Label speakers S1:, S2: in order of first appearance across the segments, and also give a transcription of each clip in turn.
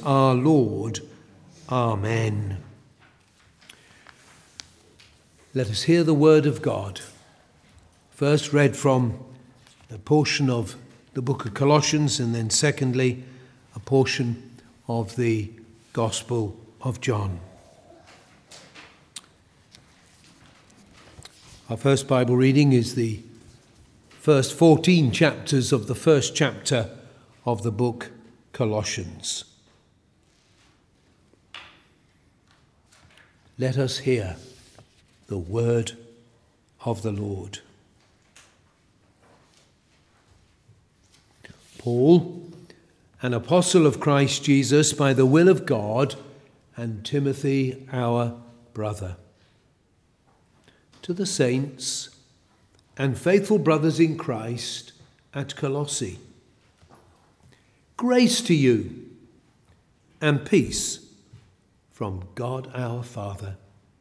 S1: our Lord. Amen. Let us hear the word of God. First read from a portion of the book of Colossians, and then secondly, a portion of the Gospel of John. Our first Bible reading is the first 14 chapters of the first chapter of the book Colossians. Let us hear the word of the Lord. Paul, an apostle of Christ Jesus by the will of God, and Timothy, our brother. To the saints and faithful brothers in Christ at Colossae, grace to you and peace from God our Father.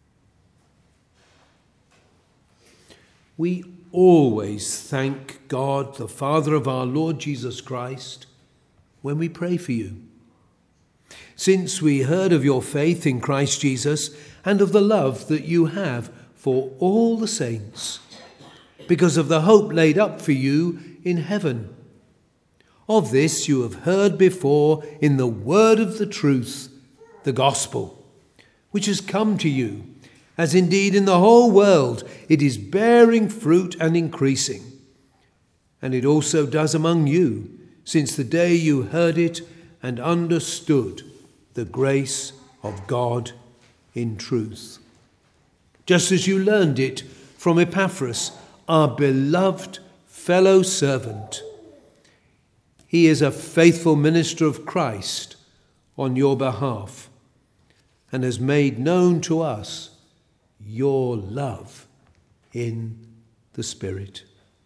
S1: We always thank God, the Father of our Lord Jesus Christ, when we pray for you, since we heard of your faith in Christ Jesus and of the love that you have for all the saints, because of the hope laid up for you in heaven. Of this you have heard before in the word of the truth, the gospel, which has come to you, as indeed in the whole world it is bearing fruit and increasing. And it also does among you, since the day you heard it and understood the grace of God in truth. Just as you learned it from Epaphras, our beloved fellow servant. He is a faithful minister of Christ on your behalf, and has made known to us your love in the Spirit.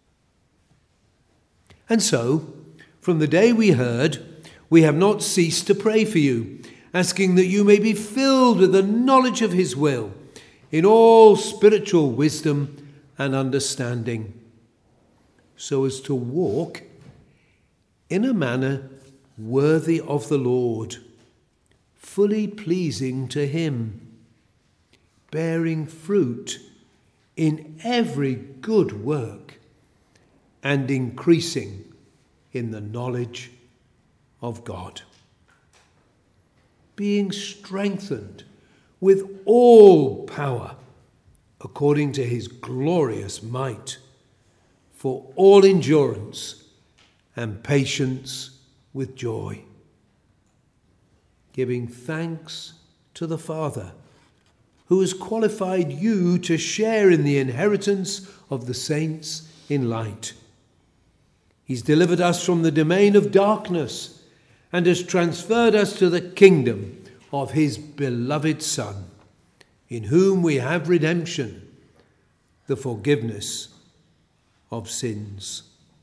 S1: And so, from the day we heard, we have not ceased to pray for you, asking that you may be filled with the knowledge of his will, in all spiritual wisdom and understanding, so as to walk in a manner worthy of the Lord, fully pleasing to him, bearing fruit in every good work, and increasing in the knowledge of God, being strengthened with all power according to his glorious might, for all endurance and patience with joy, giving thanks to the Father, who has qualified you to share in the inheritance of the saints in light. He's delivered us from the domain of darkness and has transferred us to the kingdom of his beloved Son, in whom we have redemption, the forgiveness of sins.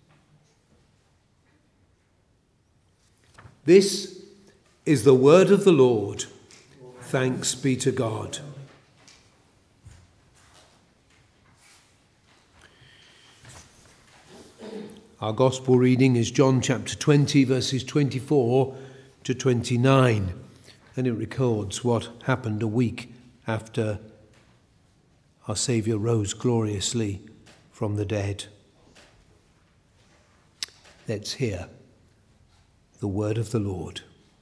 S1: This is the word of the Lord. Thanks be to God. Our gospel reading is John chapter 20, verses 24 to 29, and it records what happened a week after our Saviour rose gloriously from the dead. Let's hear the word of the Lord.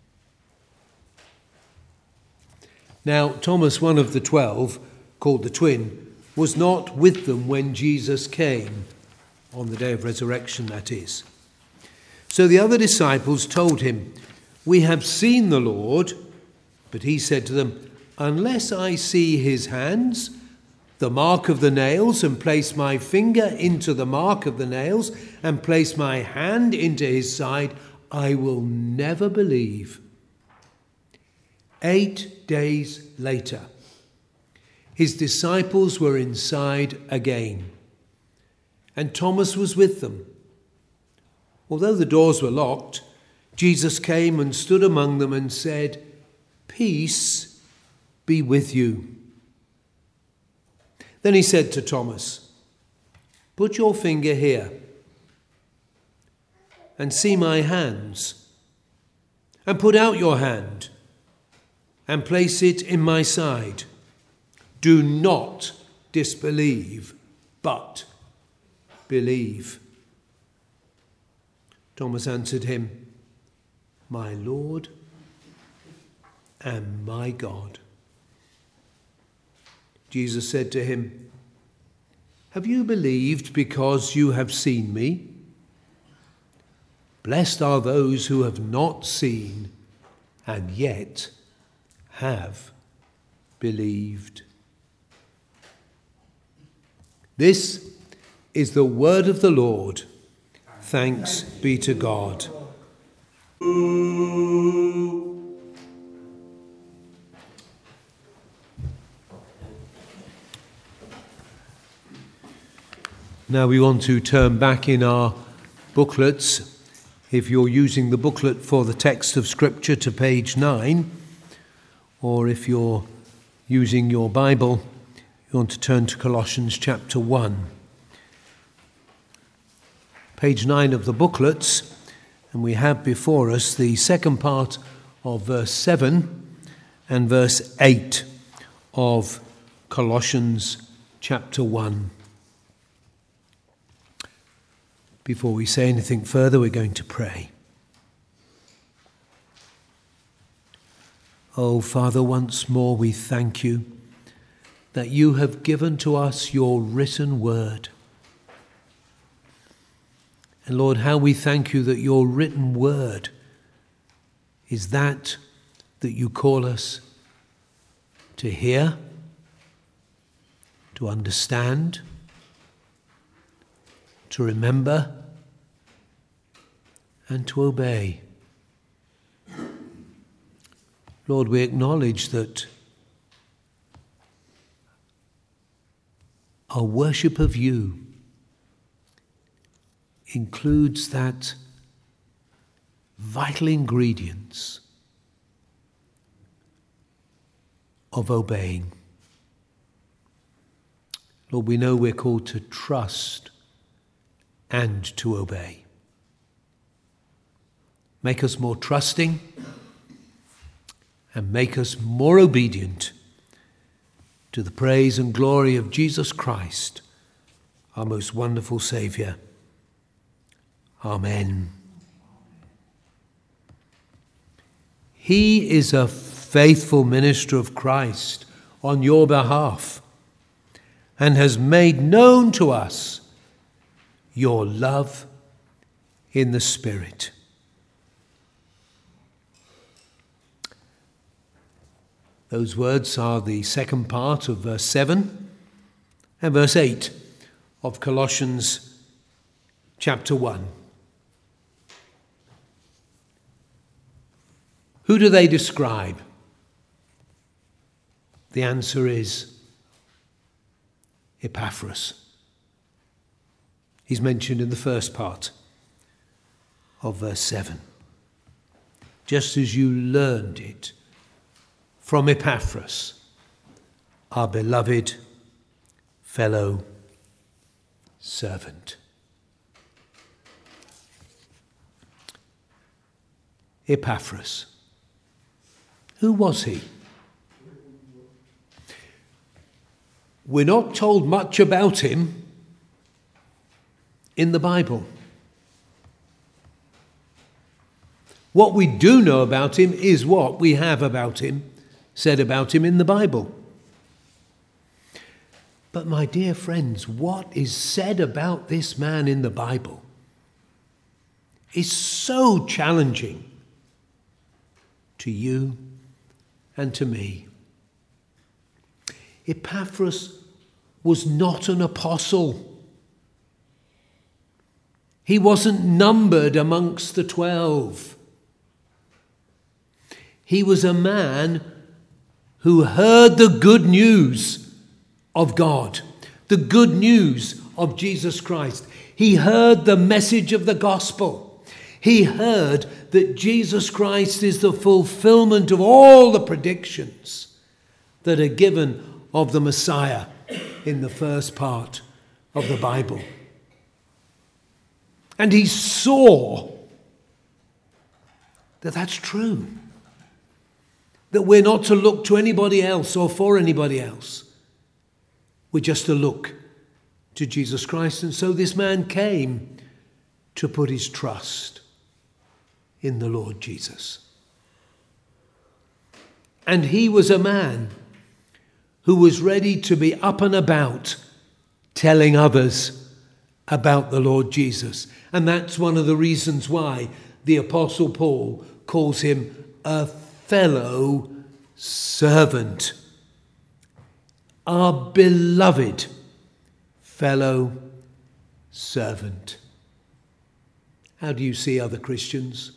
S1: Now, Thomas, one of the 12, called the twin, was not with them when Jesus came, on the day of resurrection, that is. So the other disciples told him, "We have seen the Lord." But he said to them, "Unless I see his hands, the mark of the nails, and place my finger into the mark of the nails, and place my hand into his side, I will never believe." 8 days later, his disciples were inside again, and Thomas was with them. Although the doors were locked, Jesus came and stood among them and said, "Peace be with you." Then he said to Thomas, "Put your finger here and see my hands, And put out your hand and place it in my side. Do not disbelieve, but believe." Thomas answered him, "My Lord and my God." Jesus said to him, "Have you believed because you have seen me? Blessed are those who have not seen and yet have believed." This is the word of the Lord. Thanks be to God. Now we want to turn back in our booklets, if you're using the booklet for the text of Scripture, to page 9, or if you're using your Bible, you want to turn to Colossians chapter 1. Page 9 of the booklets, and we have before us the second part of verse 7 and verse 8 of Colossians chapter 1. Before we say anything further, we're going to pray. Oh, Father, once more we thank you that you have given to us your written word. And Lord, how we thank you that your written word is that you call us to hear, to understand, to remember, and to obey. Lord, we acknowledge that our worship of you includes that vital ingredients of obeying. Lord, we know we're called to trust and to obey. Make us more trusting and make us more obedient to the praise and glory of Jesus Christ, our most wonderful Saviour. Amen. He is a faithful minister of Christ on your behalf and has made known to us your love in the Spirit. Those words are the second part of verse 7 and verse 8 of Colossians chapter 1. Who do they describe? The answer is Epaphras. He's mentioned in the first part of verse 7. Just as you learned it from Epaphras, our beloved fellow servant. Epaphras. Who was he? We're not told much about him in the Bible. What we do know about him is what we have about him, said about him in the Bible. But my dear friends, what is said about this man in the Bible is so challenging to you and to me. Epaphras was not an apostle. He wasn't numbered amongst the 12. He was a man who heard the good news of God, the good news of Jesus Christ. He heard the message of the gospel. He heard that Jesus Christ is the fulfillment of all the predictions that are given of the Messiah in the first part of the Bible. And he saw that that's true. That we're not to look to anybody else or for anybody else. We're just to look to Jesus Christ. And so this man came to put his trust in the Lord Jesus. And he was a man who was ready to be up and about telling others about the Lord Jesus. And that's one of the reasons why the Apostle Paul calls him a fellow servant, our beloved fellow servant. How do you see other Christians?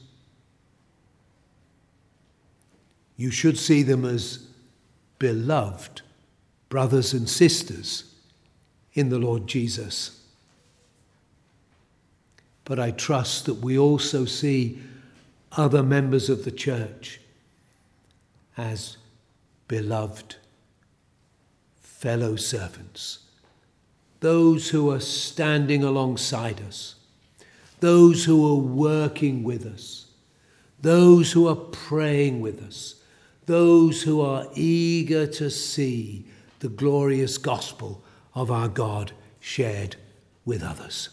S1: You should see them as beloved brothers and sisters in the Lord Jesus. But I trust that we also see other members of the church as beloved fellow servants, those who are standing alongside us, those who are working with us, those who are praying with us, those who are eager to see the glorious gospel of our God shared with others.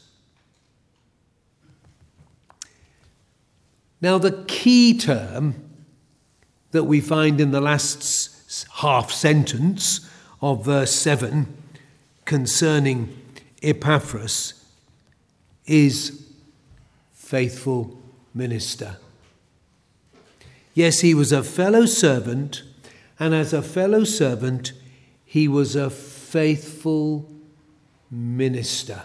S1: Now, the key term that we find in the last half sentence of verse 7 concerning Epaphras is faithful minister. Yes, he was a fellow servant, and as a fellow servant, he was a faithful minister.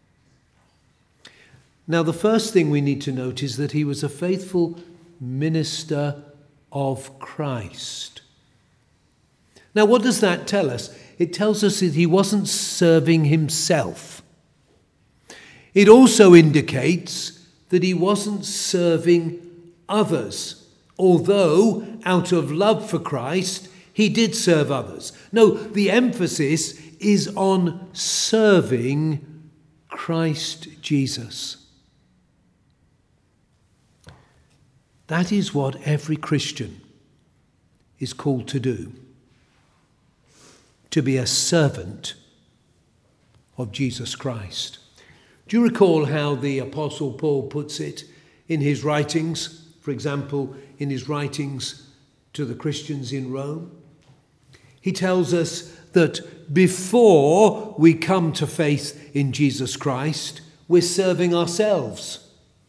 S1: Now, the first thing we need to note is that he was a faithful minister of Christ. Now, what does that tell us? It tells us that he wasn't serving himself. It also indicates that he wasn't serving others, although out of love for Christ, he did serve others. No, the emphasis is on serving Christ Jesus. That is what every Christian is called to do, to be a servant of Jesus Christ. Do you recall how the Apostle Paul puts it in his writings? For example, in his writings to the Christians in Rome. He tells us that before we come to faith in Jesus Christ, we're serving ourselves.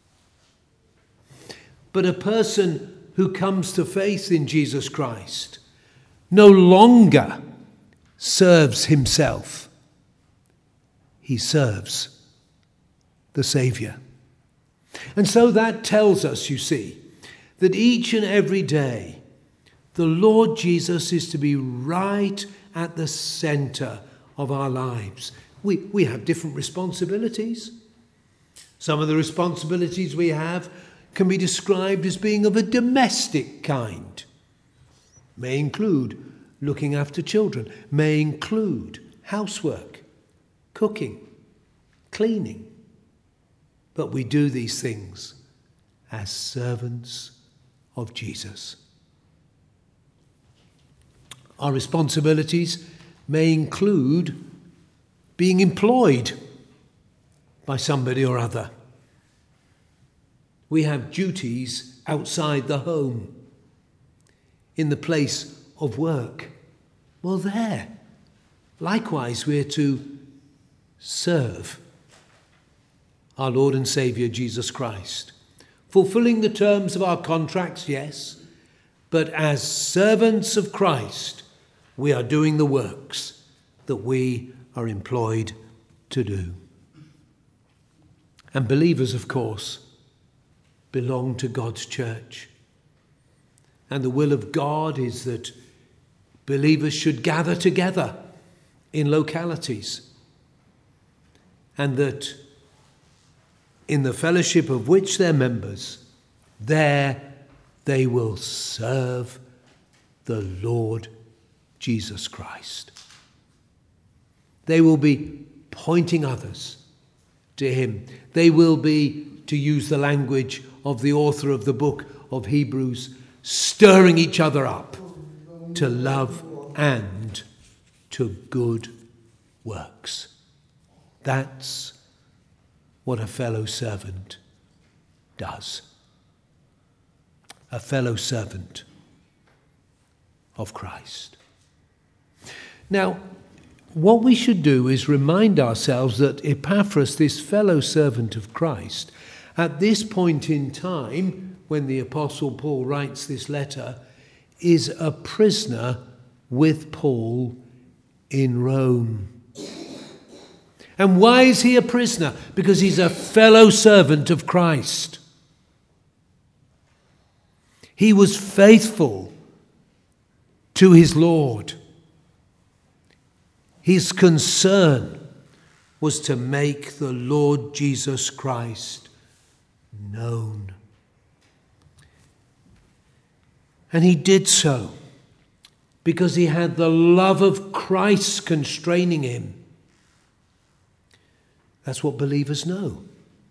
S1: But a person who comes to faith in Jesus Christ no longer serves himself. He serves the Saviour. And so that tells us, you see, that each and every day the Lord Jesus is to be right at the centre of our lives. We have different responsibilities. Some of the responsibilities we have can be described as being of a domestic kind. May include looking after children, may include housework, cooking, cleaning. But we do these things as servants of Jesus. Our responsibilities may include being employed by somebody or other. We have duties outside the home, in the place of work. Well, there, likewise, we're to serve our Lord and Saviour, Jesus Christ, fulfilling the terms of our contracts, yes, but as servants of Christ, we are doing the works that we are employed to do. And believers, of course, belong to God's church. And the will of God is that believers should gather together in localities, and that in the fellowship of which they're members, there they will serve the Lord Jesus Christ. They will be pointing others to him. They will be, to use the language of the author of the book of Hebrews, stirring each other up to love and to good works. That's what a fellow servant does. A fellow servant of Christ. Now, what we should do is remind ourselves that Epaphras, this fellow servant of Christ, at this point in time, when the Apostle Paul writes this letter, is a prisoner with Paul in Rome. And why is he a prisoner? Because he's a fellow servant of Christ. He was faithful to his Lord. His concern was to make the Lord Jesus Christ known. And he did so because he had the love of Christ constraining him. That's what believers know.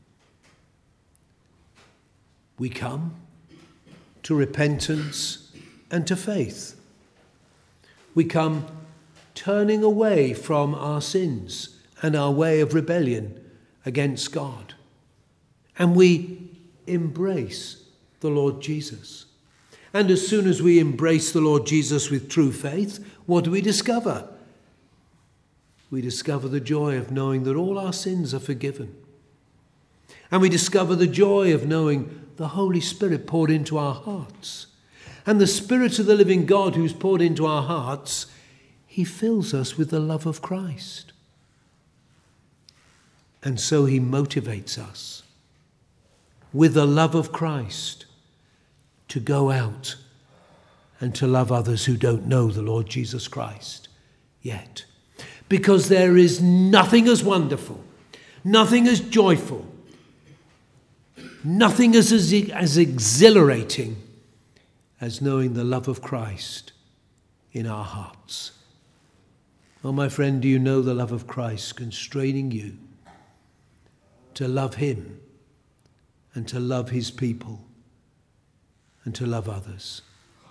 S1: We come to repentance and to faith. We come turning away from our sins and our way of rebellion against God. And we embrace the Lord Jesus. And as soon as we embrace the Lord Jesus with true faith, what do we discover? We discover the joy of knowing that all our sins are forgiven. And we discover the joy of knowing the Holy Spirit poured into our hearts. And the Spirit of the living God who's poured into our hearts, he fills us with the love of Christ. And so he motivates us with the love of Christ to go out and to love others who don't know the Lord Jesus Christ yet. Because there is nothing as wonderful, nothing as joyful, nothing as exhilarating as knowing the love of Christ in our hearts. Oh, my friend, do you know the love of Christ constraining you to love him and to love his people and to love others?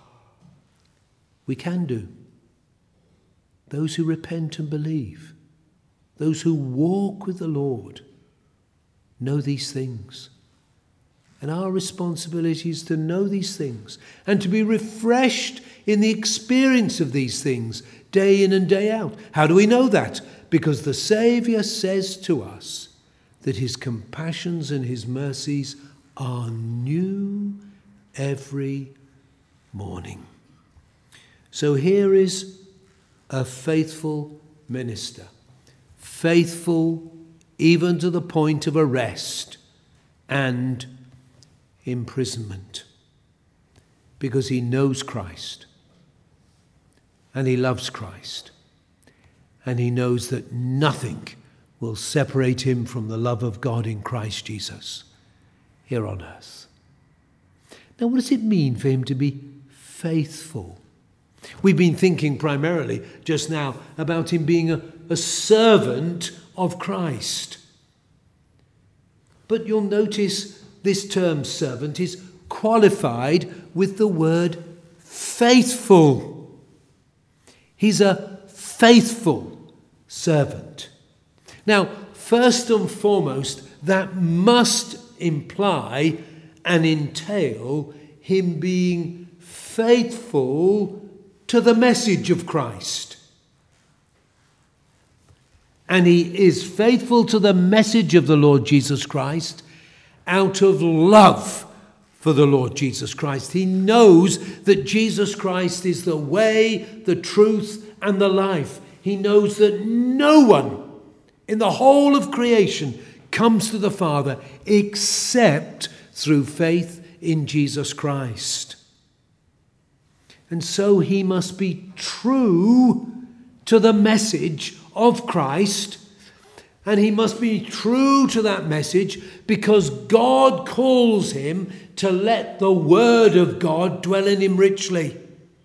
S1: We can do. Those who repent and believe, those who walk with the Lord, know these things. And our responsibility is to know these things and to be refreshed in the experience of these things day in and day out. How do we know that? Because the Saviour says to us that his compassions and his mercies are new every morning. So here is a faithful minister, faithful even to the point of arrest and imprisonment, because he knows Christ and he loves Christ and he knows that nothing will separate him from the love of God in Christ Jesus here on earth. Now, what does it mean for him to be faithful? We've been thinking primarily just now about him being a servant of Christ. But you'll notice this term servant is qualified with the word faithful. He's a faithful servant. Now, first and foremost, that must imply and entail him being faithful to the message of Christ. And he is faithful to the message of the Lord Jesus Christ out of love for the Lord Jesus Christ. He knows that Jesus Christ is the way, the truth, and the life. He knows that no one in the whole of creation comes to the Father except through faith in Jesus Christ. And so he must be true to the message of Christ, and he must be true to that message because God calls him to let the word of God dwell in him richly.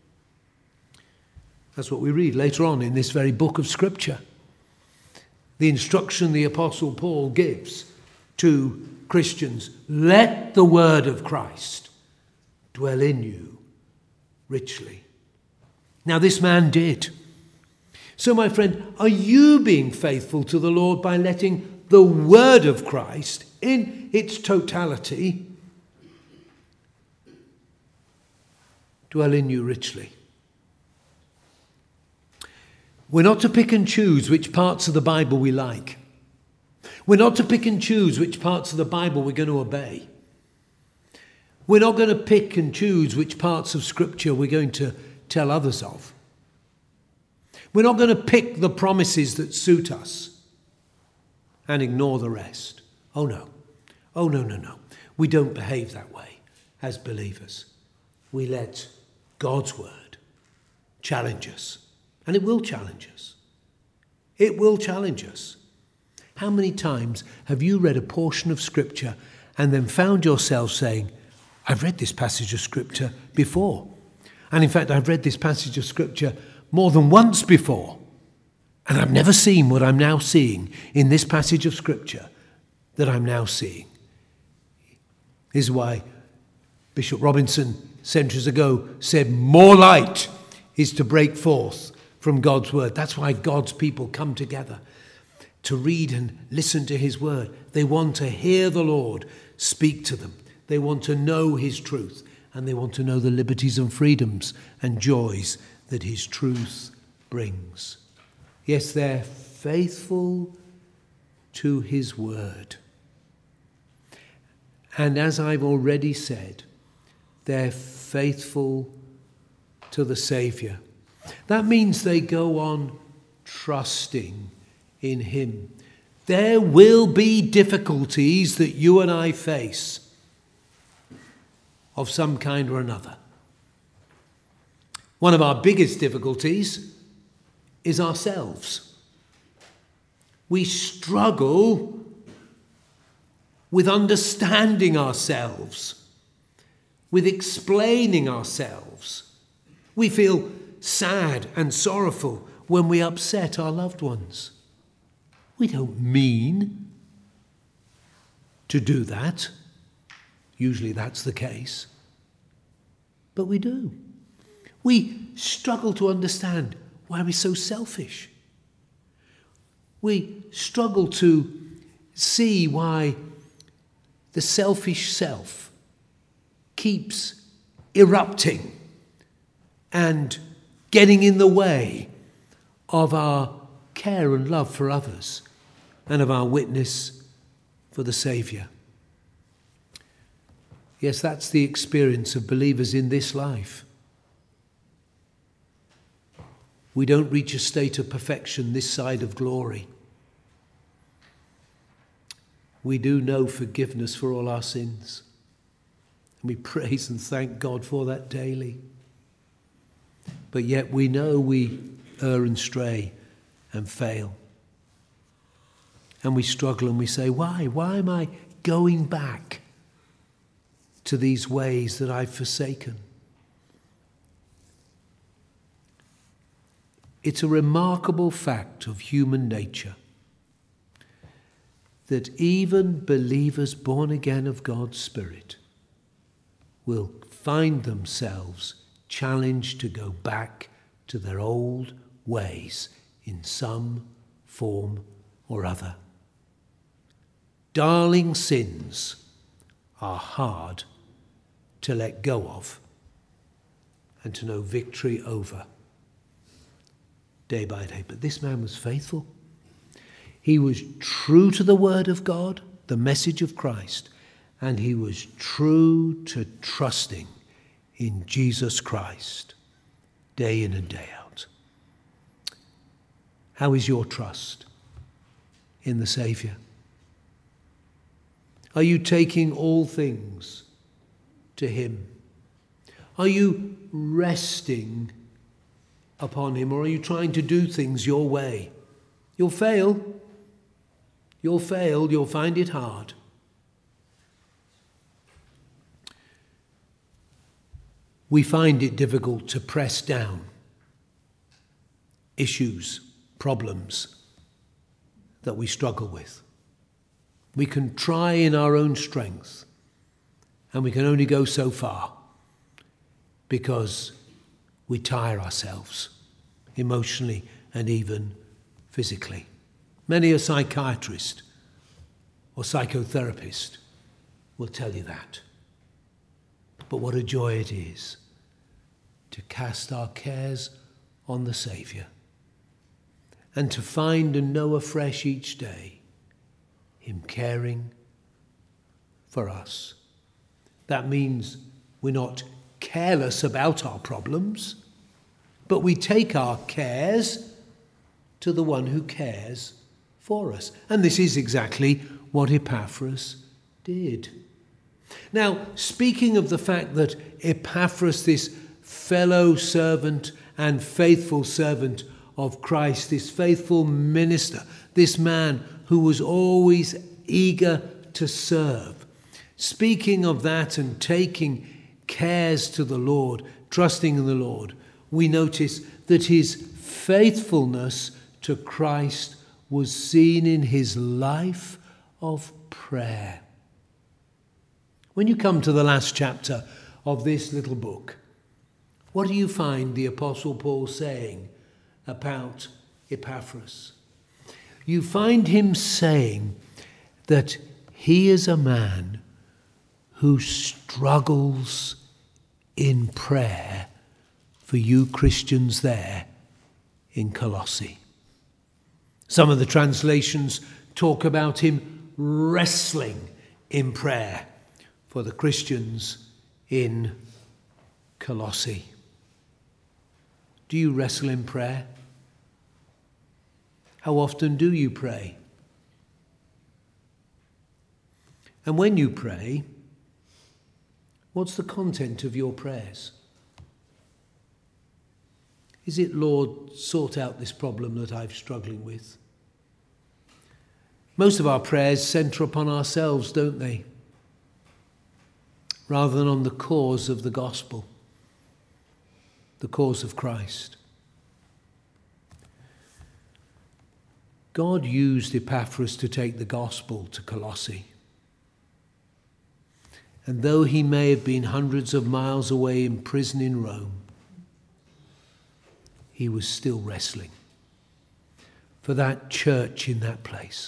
S1: That's what we read later on in this very book of Scripture. The instruction the Apostle Paul gives to Christians: let the word of Christ dwell in you richly. Now this man did. So, my friend, are you being faithful to the Lord by letting the word of Christ in its totality dwell in you richly? We're not to pick and choose which parts of the Bible we like. We're not to pick and choose which parts of the Bible we're going to obey. We're not going to pick and choose which parts of Scripture we're going to tell others of. We're not going to pick the promises that suit us and ignore the rest. Oh no. Oh no. We don't behave that way as believers. We let God's word challenge us. And it will challenge us. It will challenge us. How many times have you read a portion of Scripture and then found yourself saying, I've read this passage of Scripture before. And in fact, I've read this passage of Scripture more than once before. And I've never seen what I'm now seeing in this passage of Scripture that I'm now seeing. This is why Bishop Robinson, centuries ago, said more light is to break forth from God's word. That's why God's people come together to read and listen to his word. They want to hear the Lord speak to them. They want to know his truth, and they want to know the liberties and freedoms and joys that his truth brings. Yes, they're faithful to his word. And as I've already said, they're faithful to the Saviour. That means they go on trusting in him. There will be difficulties that you and I face of some kind or another. One of our biggest difficulties is ourselves. We struggle with understanding ourselves, with explaining ourselves. We feel sad and sorrowful when we upset our loved ones. We don't mean to do that. Usually that's the case. But we do. We struggle to understand why we're so selfish. We struggle to see why the selfish self keeps erupting and getting in the way of our care and love for others and of our witness for the Saviour. Yes, that's the experience of believers in this life. We don't reach a state of perfection this side of glory. We do know forgiveness for all our sins. And we praise and thank God for that daily. But yet we know we err and stray and fail. And we struggle and we say, why? Why am I going back to these ways that I've forsaken? It's a remarkable fact of human nature that even believers born again of God's Spirit will find themselves challenged to go back to their old ways in some form or other. Darling sins are hard to let go of and to know victory over day by day. But this man was faithful. He was true to the word of God, the message of Christ, and he was true to trusting in Jesus Christ day in and day out. How is your trust in the Saviour? Are you taking all things to him? Are you resting upon him, or are you trying to do things your way? You'll fail. You'll fail. You'll find it hard. We find it difficult to press down issues, problems that we struggle with. We can try in our own strength, and we can only go so far. because we tire ourselves emotionally and even physically. Many a psychiatrist or psychotherapist will tell you that. But what a joy it is to cast our cares on the Saviour and to find and know afresh each day Him caring for us. That means we're not careless about our problems, but we take our cares to the one who cares for us. And this is exactly what Epaphras did. Now, speaking of the fact that Epaphras, this fellow servant and faithful servant of Christ, this faithful minister, this man who was always eager to serve, speaking of that and taking cares to the Lord, trusting in the Lord, we notice that his faithfulness to Christ was seen in his life of prayer. When you come to the last chapter of this little book, what do you find the Apostle Paul saying about Epaphras? You find him saying that he is a man who struggles in prayer for you Christians there in Colossae. Some of the translations talk about him wrestling in prayer for the Christians in Colossae. Do you wrestle in prayer? How often do you pray? And when you pray, what's the content of your prayers? Is it, Lord, sort out this problem that I'm struggling with? Most of our prayers centre upon ourselves, don't they? Rather than on the cause of the gospel, the cause of Christ. God used Epaphras to take the gospel to Colossae. And though he may have been hundreds of miles away in prison in Rome, he was still wrestling for that church in that place.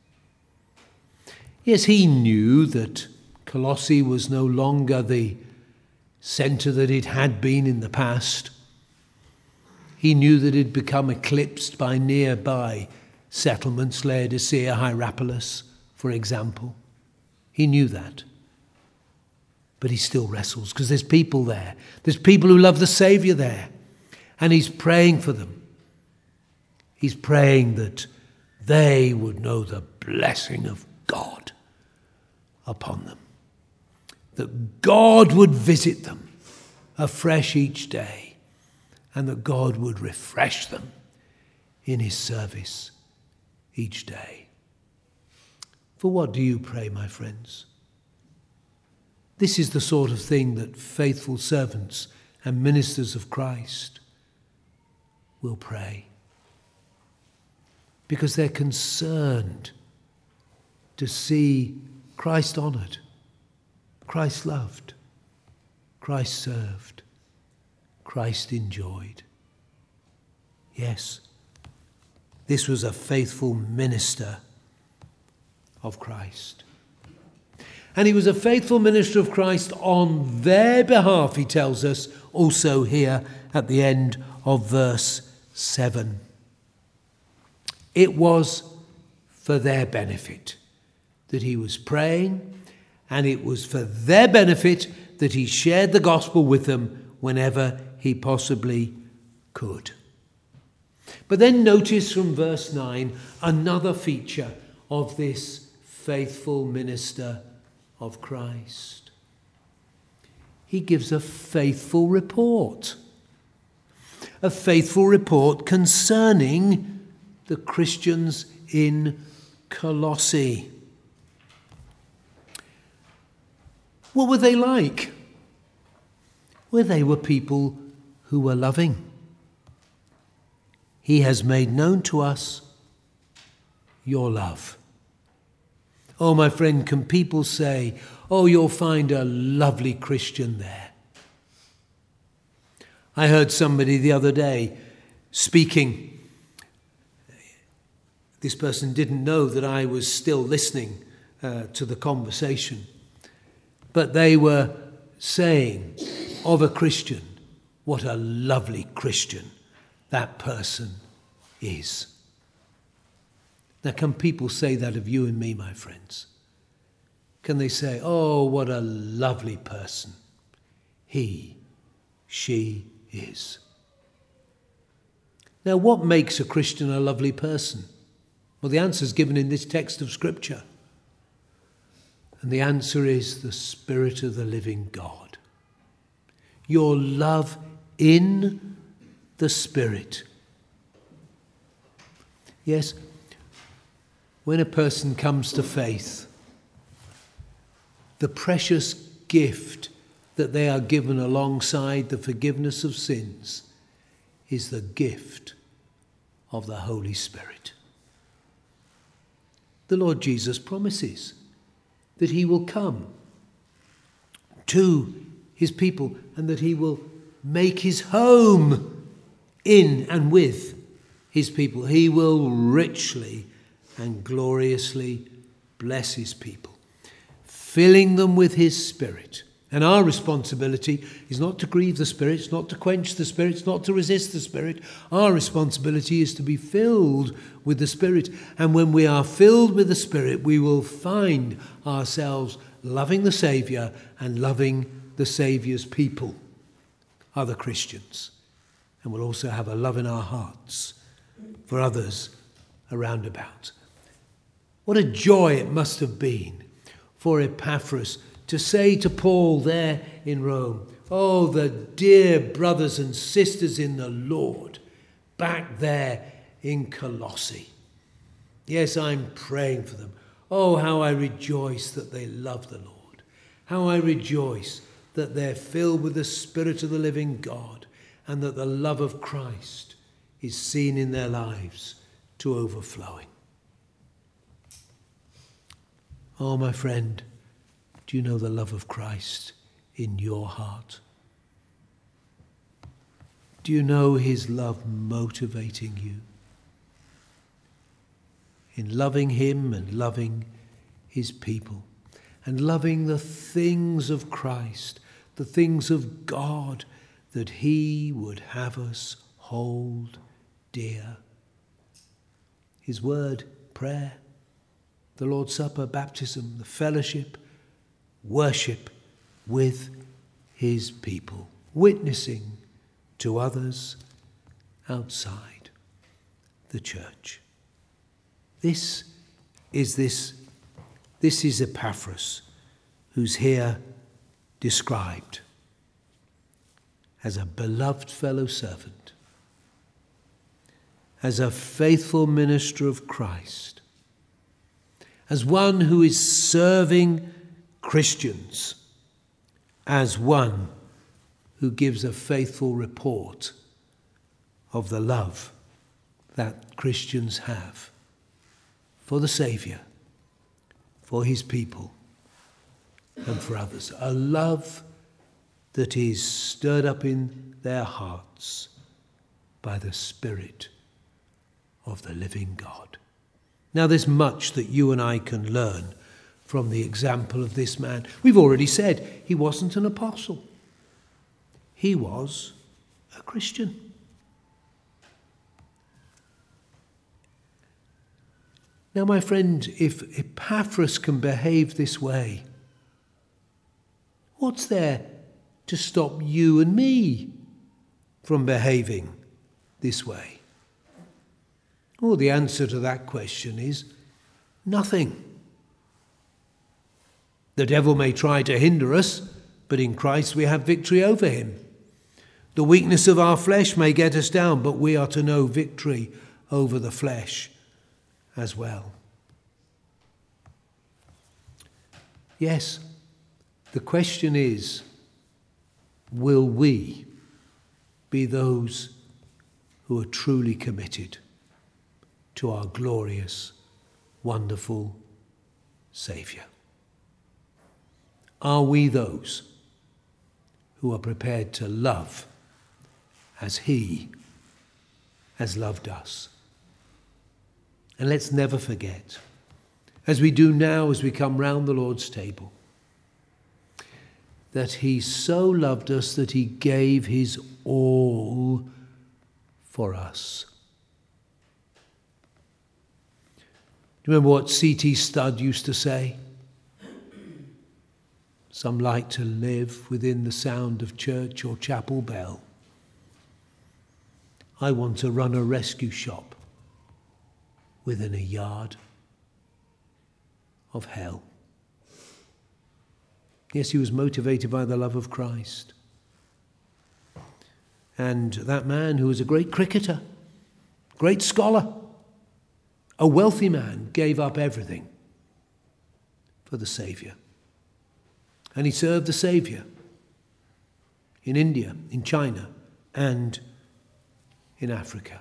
S1: Yes, he knew that Colossae was no longer the centre that it had been in the past. He knew that it had become eclipsed by nearby settlements, Laodicea, Hierapolis, for example. He knew that. But he still wrestles because there's people there. There's people who love the Saviour there. And he's praying for them. He's praying that they would know the blessing of God upon them. That God would visit them afresh each day. And that God would refresh them in his service each day. For what do you pray, my friends? This is the sort of thing that faithful servants and ministers of Christ will pray. Because they're concerned to see Christ honoured, Christ loved, Christ served, Christ enjoyed. Yes, this was a faithful minister of Christ. And he was a faithful minister of Christ on their behalf, he tells us also here at the end of verse 7. It was for their benefit that he was praying, and it was for their benefit that he shared the gospel with them whenever he possibly could. But then notice from verse 9 another feature of this faithful minister of Christ. He gives a faithful report. A faithful report concerning the Christians in Colossae. What were they like? Well, they were people who were loving. He has made known to us your love. Oh, my friend, can people say, oh, you'll find a lovely Christian there? I heard somebody the other day speaking. This person didn't know that I was still listening to the conversation, but they were saying of a Christian, what a lovely Christian that person is. Now, can people say that of you and me, my friends? Can they say, oh, what a lovely person he, she is? Now, what makes a Christian a lovely person? Well, the answer is given in this text of Scripture. And the answer is the Spirit of the living God. Your love in the Spirit. Yes, when a person comes to faith, the precious gift that they are given alongside the forgiveness of sins is the gift of the Holy Spirit. The Lord Jesus promises that he will come to his people and that he will make his home in and with his people. He will richly and gloriously bless his people, filling them with his Spirit. And our responsibility is not to grieve the Spirit, it's not to quench the Spirit, it's not to resist the Spirit. Our responsibility is to be filled with the Spirit. And when we are filled with the Spirit, we will find ourselves loving the Saviour and loving the Saviour's people, other Christians. And we'll also have a love in our hearts for others around about. What a joy it must have been for Epaphras to say to Paul there in Rome, oh, the dear brothers and sisters in the Lord back there in Colossae. Yes, I'm praying for them. Oh, how I rejoice that they love the Lord. How I rejoice that they're filled with the Spirit of the living God and that the love of Christ is seen in their lives to overflowing. Oh, my friend, do you know the love of Christ in your heart? Do you know his love motivating you? In loving him and loving his people and loving the things of Christ, the things of God that he would have us hold dear. His word, prayer, the Lord's Supper, baptism, the fellowship, worship with his people, witnessing to others outside the church. This is Epaphras, who's here described as a beloved fellow servant, as a faithful minister of Christ, as one who is serving Christians, as one who gives a faithful report of the love that Christians have for the Saviour, for his people, and for others. A love that is stirred up in their hearts by the Spirit of the living God. Now, there's much that you and I can learn from the example of this man. We've already said he wasn't an apostle. He was a Christian. Now, my friend, if Epaphras can behave this way, what's there to stop you and me from behaving this way? Well, the answer to that question is nothing. The devil may try to hinder us, but in Christ we have victory over him. The weakness of our flesh may get us down, but we are to know victory over the flesh as well. Yes, the question is, will we be those who are truly committed to our glorious, wonderful Saviour? Are we those who are prepared to love as he has loved us. And let's never forget, as we do now as we come round the Lord's table, that he so loved us that he gave his all for us. Do you remember what C.T. Studd used to say? Some like to live within the sound of church or chapel bell. I want to run a rescue shop within a yard of hell. Yes, he was motivated by the love of Christ. And that man, who was a great cricketer, great scholar, a wealthy man, gave up everything for the Saviour. And he served the Saviour in India, in China, and in Africa.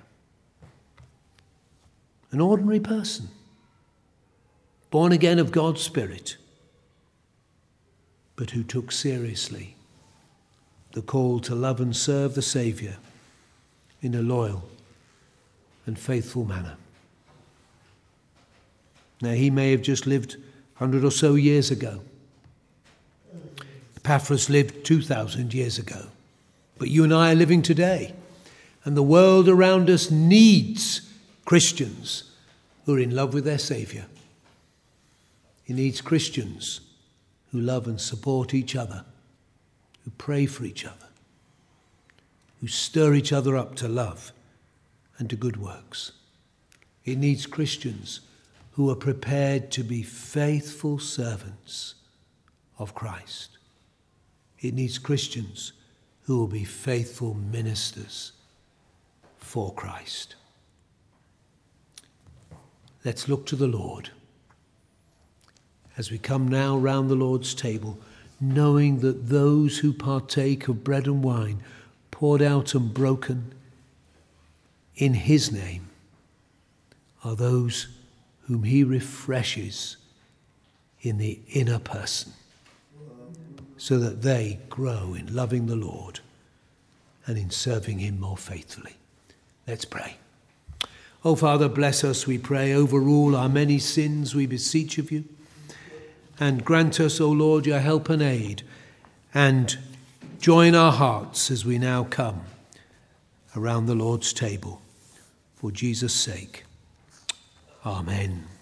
S1: An ordinary person, born again of God's Spirit, but who took seriously the call to love and serve the Saviour in a loyal and faithful manner. Now, he may have just lived 100 or so years ago. Epaphras lived 2,000 years ago. But you and I are living today. And the world around us needs Christians who are in love with their Saviour. It needs Christians who love and support each other, who pray for each other, who stir each other up to love and to good works. It needs Christians who are prepared to be faithful servants of Christ. It needs Christians who will be faithful ministers for Christ. Let's look to the Lord as we come now round the Lord's table, knowing that those who partake of bread and wine poured out and broken in his name are those whom he refreshes in the inner person, so that they grow in loving the Lord and in serving him more faithfully. Let's pray. Oh, Father, bless us, we pray. Overrule our many sins, we beseech of you. And grant us, O Lord, your help and aid. And join our hearts as we now come around the Lord's table. For Jesus' sake. Amen.